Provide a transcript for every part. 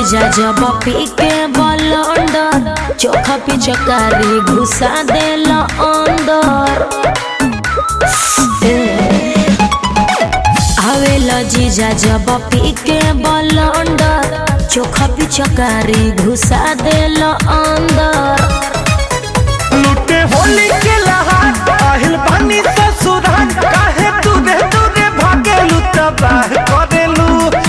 जीजा जब पी के बलंदर चोखा पिचकारी घुसा देला अंदर। आवेला जीजा जब पी के बलंदर चोखा पिचकारी घुसा देला अंदर। लुटे होली के लहार आहिल बानी ससुराल काहे दूरे दूरे भागेलू तबाह करेलू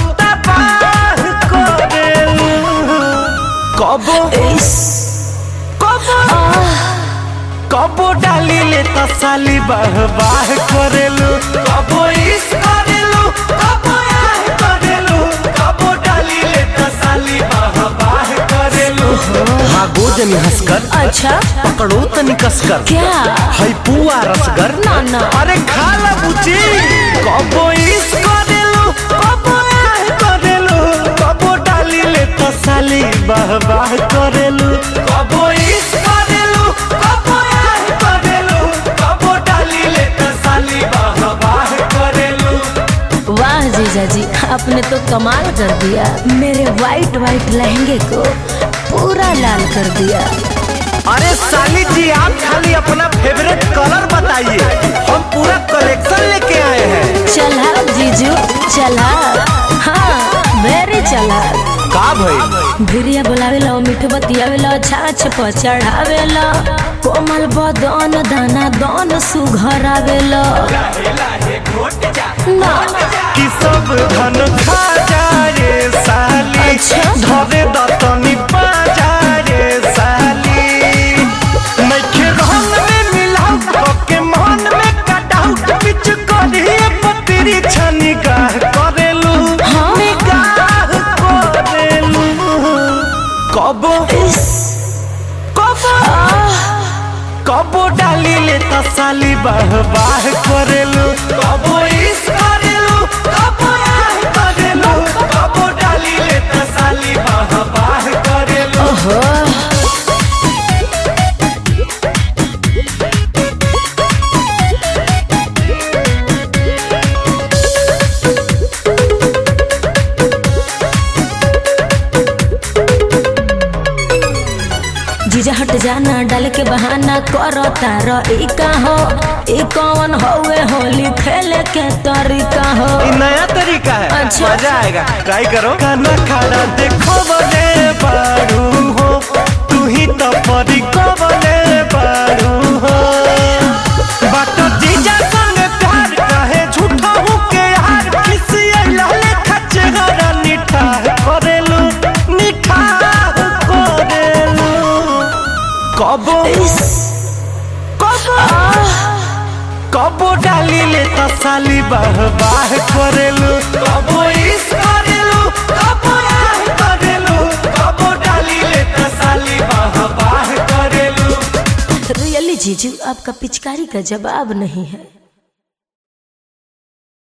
कबो डाली ले तसाली बाह बाह करेलू कबो इस करेलू कबो आह करेलू कबो डाली ले तसाली बाह बाह करेलू। हाँ गोजनी हंसकर अच्छा पकड़ो तनी कसकर क्या है पुआ रसगर ना ना अरे खा ला बुची कबो इस करेलू कबो आह करेलू कबो डाली ले तसाली बाह बाह करेलू कबो इस करेलू कबो आह करेलू कबो डाली ले तसाली बाह बाह करेलू। वाह जीजा जी आपने तो कमाल कर दिया, मेरे वाइट वाइट लहंगे को पूरा लाल कर दिया। अरे साली जी आप खाली अपना फेवरेट कलर बताइए, हम पूरा कलेक्शन लेके आए हैं। चला जीजू चला, हाँ वेरी चला। का भाई भिरिया बुलावेला मीठ बतियावेला छाछ पर चढ़ावेला कोमल बदन दाना दान सुघरावेला ना कि सब धन खा जाए साली अच्छा। धरे दतनी पा जाए साली नइखे रंग में मिलाऊ के मन में कटाऊ बिच करिए पतरी छनी गाह करेलू निगाह करेलू कबो कबो डाली ले तसाली बाह बाह करेलू कबो इस करेलू कबो आह करेलू कबो डाली ले तसाली बाह बाह करेलू। जीजा हट जाना डाल के बहाना करो तारो ई का हो ई कौन होवे होली खेले के तरीका हो। ये नया तरीका है अच्छा। मजा आएगा ट्राई करो खाना खाना देखो बने बारू हो तू ही तो परी को बने बारू हो बात जीजा संग प्यार काहे झूठा हूँ के यार किसी लाले खच्चे गरा निठा करेलू निठा करेलू कबो कबो डाली ले तसाली बाह बाह करेलू कबो इस करेलू कबो आह करेलू कबो डाली ले तसाली बाह बाह करेलू। रियली जीजू आपका पिचकारी का जवाब नहीं है।